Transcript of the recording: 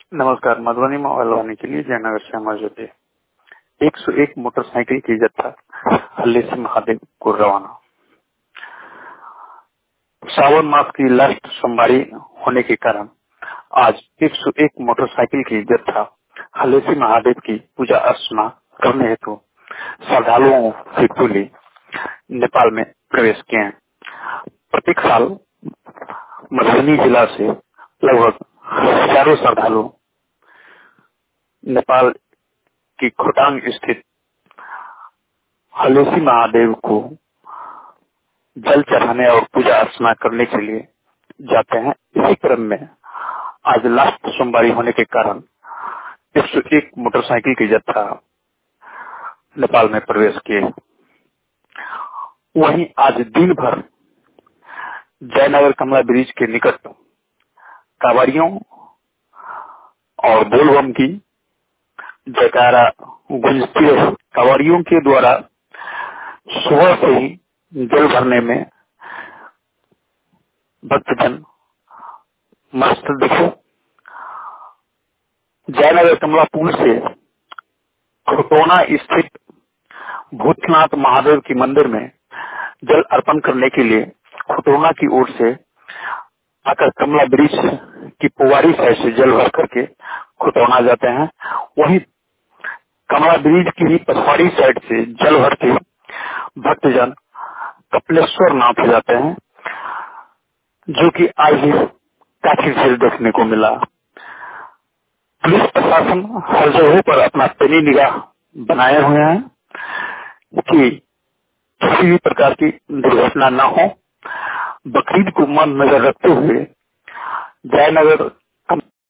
नमस्कार। मधुबनी में ऑयल होने के लिए जयनगर से हमारे जोते 101 मोटरसाइकिल की जत्था हल्ले से महादेव को रवाना। सावन मास की लास्ट सोमवारी होने के कारण आज 101 मोटरसाइकिल की जत्था हल्ले से महादेव की पूजा अर्चना करने हेतु श्रद्धालुओं की टोली नेपाल में प्रवेश किए हैं। प्रत्येक साल मधुबनी जिला से लगभग हजारों श्रद्धालु नेपाल की खोटांग स्थित हल्लेसी महादेव को जल चढ़ाने और पूजा अर्चना करने के लिए जाते हैं। इसी क्रम में आज लास्ट सोमवारी होने के कारण 101 मोटरसाइकिल की जत्था नेपाल में प्रवेश किए। वहीं आज दिन भर जयनगर कमला ब्रिज के निकट कांवड़ियों और बोलबम की जयकारा गूंजती रही। कांवड़ियों के द्वारा सुबह से ही जल भरने में भक्तजन मस्त दिखे। जयनगर कमला पुल से खुटोना स्थित भूतनाथ महादेव की मंदिर में जल अर्पण करने के लिए खुटोना की ओर से आकर कमला ब्रिज की पुवारी साइड से जल भर करके खुटोना जाते हैं। वहीं कमला ब्रिज की ही पछवाड़ी साइड से जल भर के भक्तजन कपिलेश्वर नाथ जाते हैं, जो कि आज ही काफी भीड़ देखने को मिला। पुलिस प्रशासन हर जगह पर अपना पैनी निगाह बनाए हुए हैं कि किसी भी प्रकार की दुर्घटना न हो। बकरीद को मद्देनजर रखते हुए जयनगर